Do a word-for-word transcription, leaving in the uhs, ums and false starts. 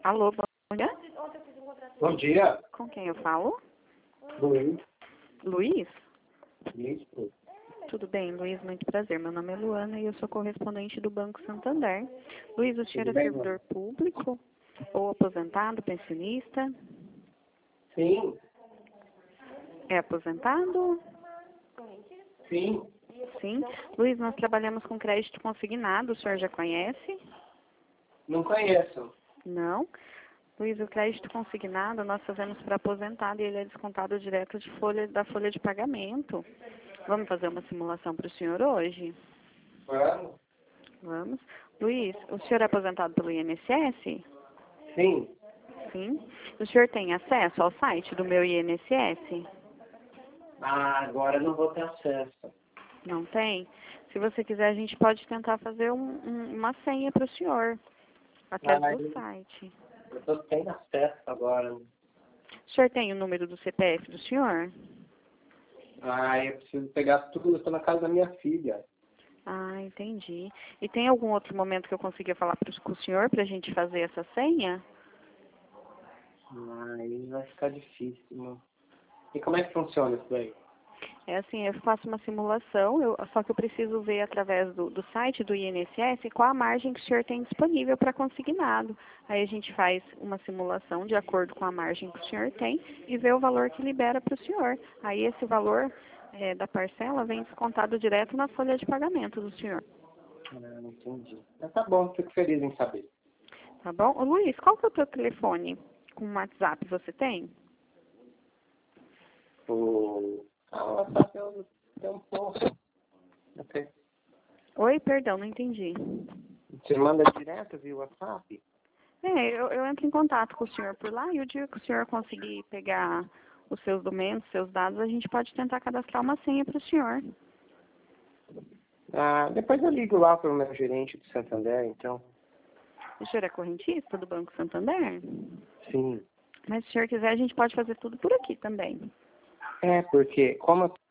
Alô, bom dia. Bom dia. Com quem eu falo? Luiz. Luiz? Isso. Tudo bem, Luiz, muito prazer. Meu nome é Luana e eu sou correspondente do Banco Santander. Luiz, o senhor Tudo é bem, servidor público ou aposentado, pensionista? Sim. É aposentado? Sim. Sim. Luiz, nós trabalhamos com crédito consignado, o senhor já conhece? Não conheço. Não. Luiz, o crédito consignado nós fazemos para aposentado e ele é descontado direto de folha, da folha de pagamento. Vamos fazer uma simulação para o senhor hoje? Vamos? Vamos. Luiz, o senhor é aposentado pelo I N S S? Sim. Sim. O senhor tem acesso ao site do meu I N S S? Ah, agora não vou ter acesso. Não tem? Se você quiser, a gente pode tentar fazer um, um, uma senha para o senhor, através Ah, do eu site. eu tô sem acesso agora. O senhor tem o número do C P F do senhor? Ah, eu preciso pegar tudo. Eu tô na casa da minha filha. Ah, entendi. E tem algum outro momento que eu consiga falar pro, com o senhor para a gente fazer essa senha? Ah, aí vai ficar difícil, né? E como é que funciona isso daí? É assim, eu faço uma simulação, eu, só que eu preciso ver através do, do site do I N S S qual a margem que o senhor tem disponível para consignado. Aí a gente faz uma simulação de acordo com a margem que o senhor tem e vê o valor que libera para o senhor. Aí esse valor é, da parcela vem descontado direto na folha de pagamento do senhor. Ah, não entendi. Mas tá bom, fico feliz em saber. Tá bom? Ô, Luiz, qual que é o teu telefone com WhatsApp? Você tem? O... Ah, o WhatsApp eu tenho um pouco. Ok. Oi, perdão, não entendi. Você manda direto via WhatsApp? É, eu, eu entro em contato com o senhor por lá e o dia que o senhor conseguir pegar os seus documentos, seus dados, a gente pode tentar cadastrar uma senha para o senhor. Ah, depois eu ligo lá para o meu gerente do Santander, então. O senhor é correntista do Banco Santander? Sim. Mas se o senhor quiser, a gente pode fazer tudo por aqui também. É, porque como eu